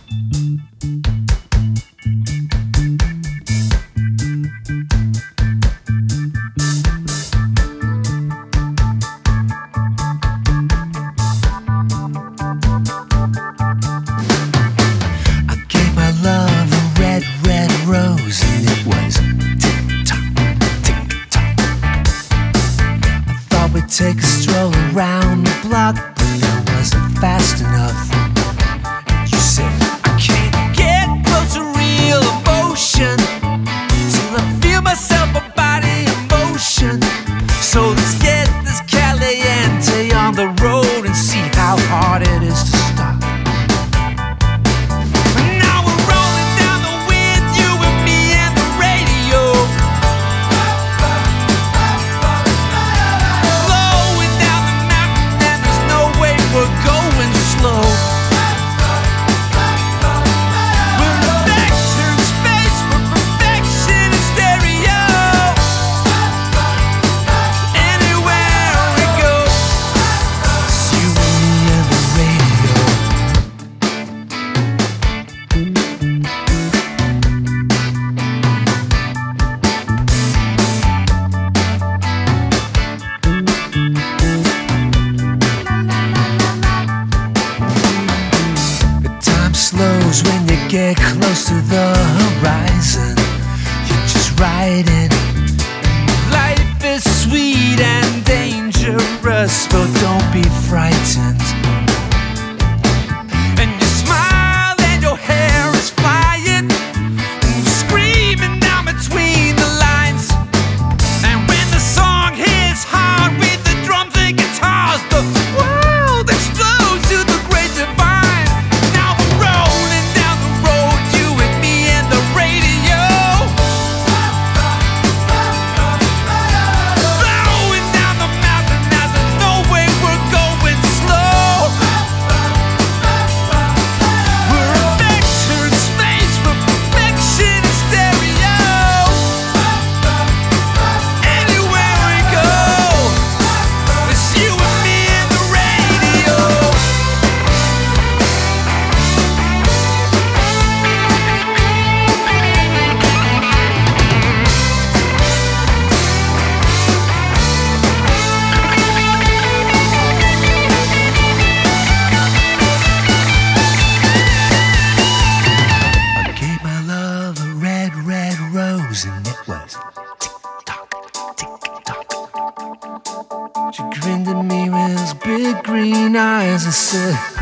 Rose, and it was tick-tock, tick-tock. I thought we'd take a stroll around the block, but I wasn't fast enough. You said, I can't get close to real emotion till I feel myself a body in motion. So let's get this Caliente on the road and see how hard it is to stop. Slows when you get close to the horizon. You're just riding. Life is sweet and dangerous, but don't be frightened. And you smile and your hair is flying, and you're screaming down between the lines. And when the song hits hard with the drums and guitars, the world explodes to the great divine. And it was tick-tock, tick-tock. She grinned at me with those big green eyes and said,